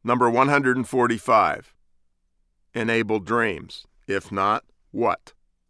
Number 145. Enable dreams. If not, what?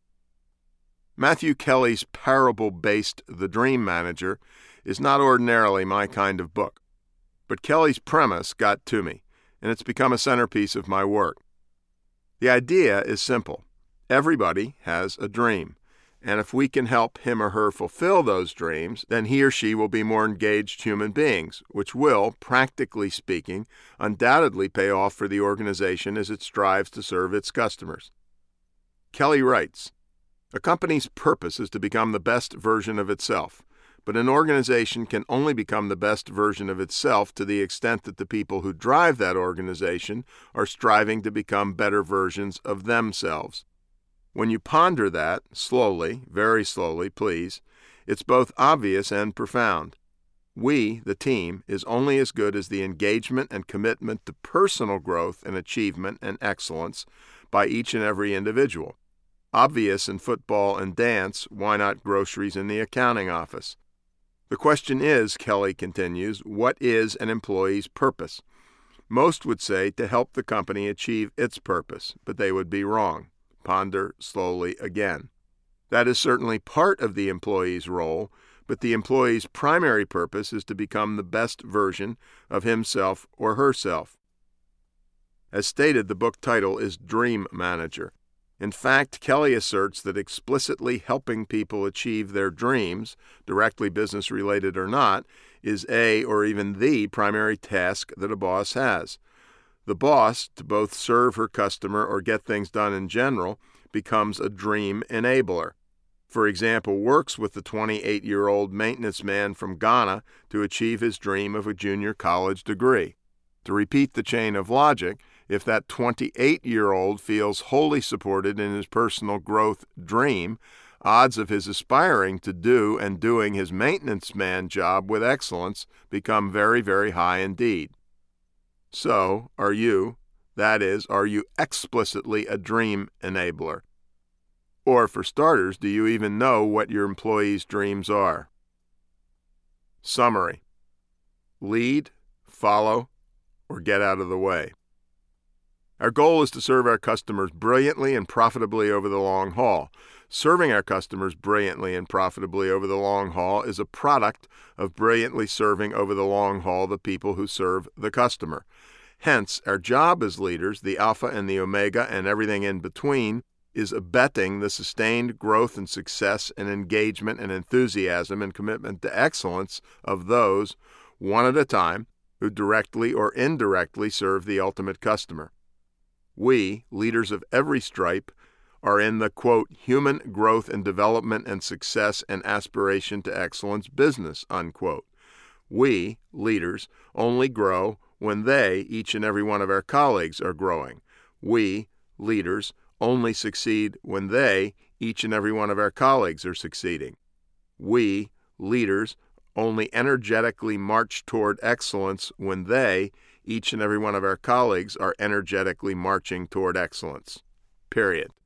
Matthew Kelly's parable-based The Dream Manager is not ordinarily my kind of book, but Kelly's premise got to me, and it's become a centerpiece of my work. The idea is simple. Everybody has a dream, and if we can help him or her fulfill those dreams, then he or she will be more engaged human beings, which will, practically speaking, undoubtedly pay off for the organization as it strives to serve its customers. Kelly writes, "A company's purpose is to become the best version of itself, but an organization can only become the best version of itself to the extent that the people who drive that organization are striving to become better versions of themselves. When you ponder that, slowly, very slowly, please, it's both obvious and profound. We, the team, is only as good as the engagement and commitment to personal growth and achievement and excellence by each and every individual. Obvious in football and dance, why not groceries in the accounting office? The question is," Kelly continues, "what is an employee's purpose? Most would say to help the company achieve its purpose, but they would be wrong. Ponder slowly again. That is certainly part of the employee's role, but the employee's primary purpose is to become the best version of himself or herself." As stated, the book title is Dream Manager. In fact, Kelly asserts that explicitly helping people achieve their dreams, directly business-related or not, is a or even the primary task that a boss has. The boss, to both serve her customer or get things done in general, becomes a dream enabler. For example, works with the 28-year-old maintenance man from Ghana to achieve his dream of a junior college degree. To repeat the chain of logic, if that 28-year-old feels wholly supported in his personal growth dream, odds of his aspiring to do and doing his maintenance man job with excellence become very, very high indeed. So, are you explicitly a dream enabler? Or, for starters, do you even know what your employees' dreams are? Summary: lead, follow, or get out of the way. Our goal is to serve our customers brilliantly and profitably over the long haul. Serving our customers brilliantly and profitably over the long haul is a product of brilliantly serving over the long haul the people who serve the customer. Hence, our job as leaders, the alpha and the omega and everything in between, is abetting the sustained growth and success and engagement and enthusiasm and commitment to excellence of those, one at a time, who directly or indirectly serve the ultimate customer. We, leaders of every stripe, are in the, quote, human growth and development and success and aspiration to excellence business, unquote. We, leaders, only grow when they, each and every one of our colleagues, are growing. We, leaders, only succeed when they, each and every one of our colleagues, are succeeding. We, leaders, only energetically march toward excellence when they, each and every one of our colleagues, are energetically marching toward excellence. Period.